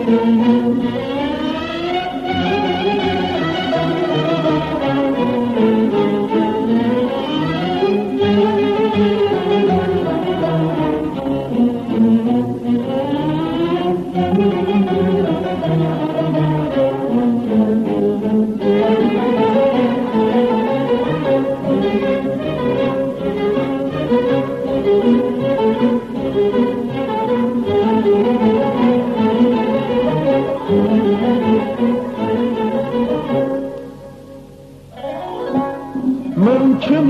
من که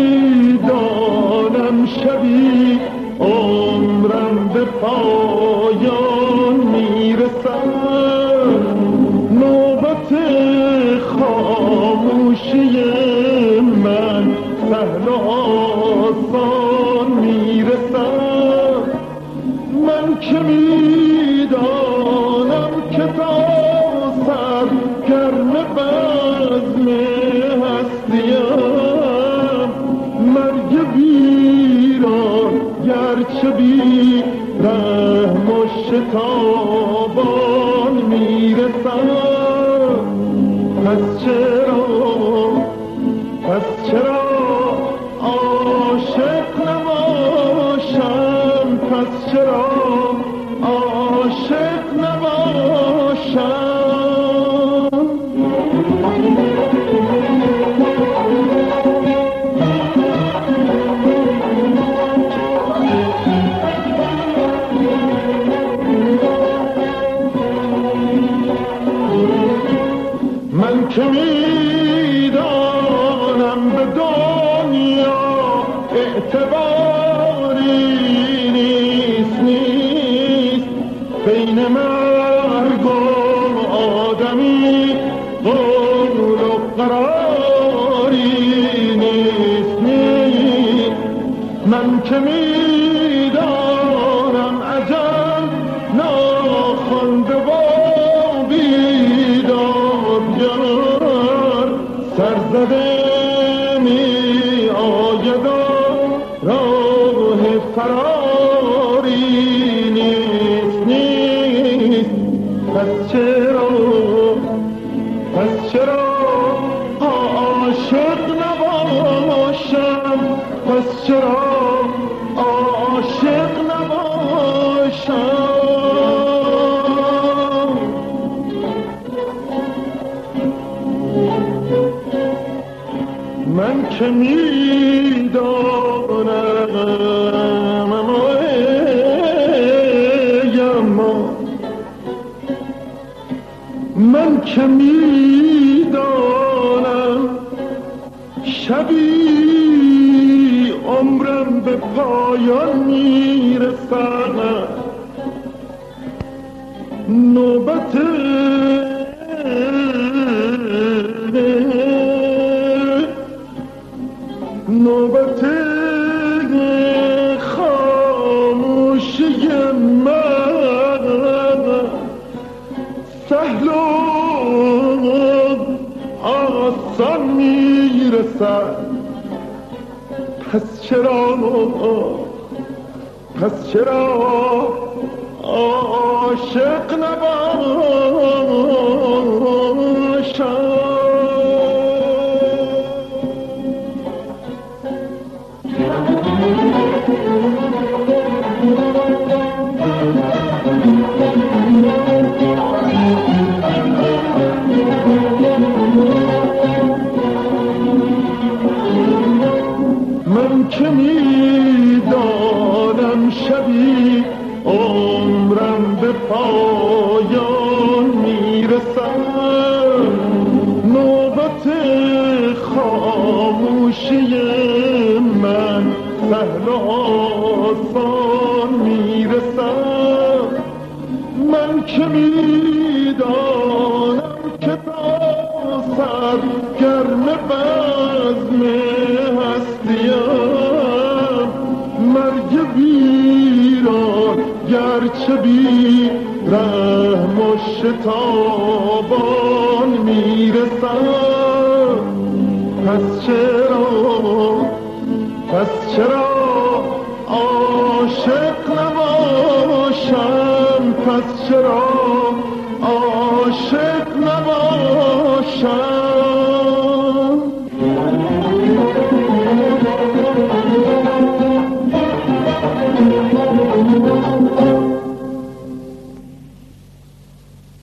میدانم شبی عمرم به پایان میرسد، نوبت خاموشی من سهل و آسان میرسد. من که میدانم که تا سرگرم بزم هستیم، مرگ ویران گرچه بی رحم و شتابان میرسد. پس چرا عاشق نباشم، پس چرا عاشق نباشم. من که میدانم به دنیا اعتباری نیست بین مرگ و آدمی قول و قراری نیست. من که میدانم اجل ناخوانده و بیدادگر سرزده می آید و راه فراری نیست. پس چرا عاشق نباشم، پس چرا عاشق نباشم. من که میدانم من که میدانم شبی عمرم به پایان میرسد، نوبت خاموشی من سهل و آسان میرسد. پس چرا عاشق نباشم. من که میدانم شبی عمرم به پایان میرسد، نوبت خاموشی من سهل و آسان میرسد. من که میدانم که تا سرگرم بزم هستیم، مرگ ویران گرچه بی رحم و شتابان میرسد. پس چرا عاشق نباشم، پس چرا عاشق نباشد